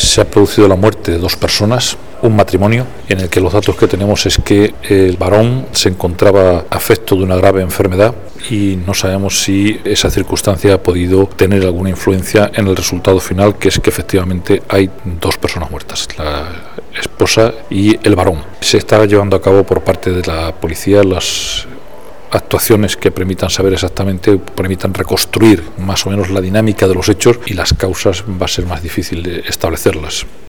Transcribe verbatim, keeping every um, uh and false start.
Se ha producido la muerte de dos personas, un matrimonio, en el que los datos que tenemos es que el varón se encontraba afecto de una grave enfermedad y no sabemos si esa circunstancia ha podido tener alguna influencia en el resultado final, que es que efectivamente hay dos personas muertas, la esposa y el varón. Se está llevando a cabo por parte de la policía las actuaciones que permitan saber exactamente, permitan reconstruir más o menos la dinámica de los hechos, y las causas va a ser más difícil de establecerlas.